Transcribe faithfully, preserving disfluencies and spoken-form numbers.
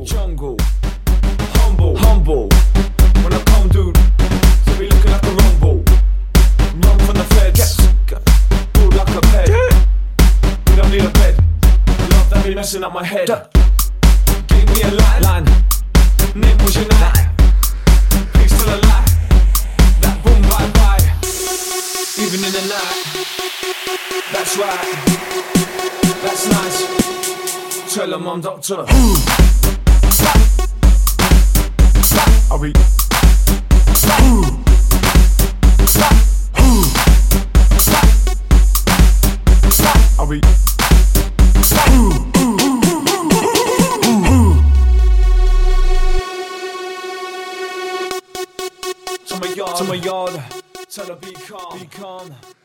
jungle, humble, humble. When I come, dude, to be looking like a rumble. Run from the feds, build like a bed. We don't need a bed. Love that be messing up my head. Give me a line, line. Name was your night. Please still alive. That boom bye bye. Even in the night. That's right. That's nice. Tell them I'm Doctor Who. Are we? Who? Who? Are we? Who? To my yard, to my yard. Tell her be calm, be calm.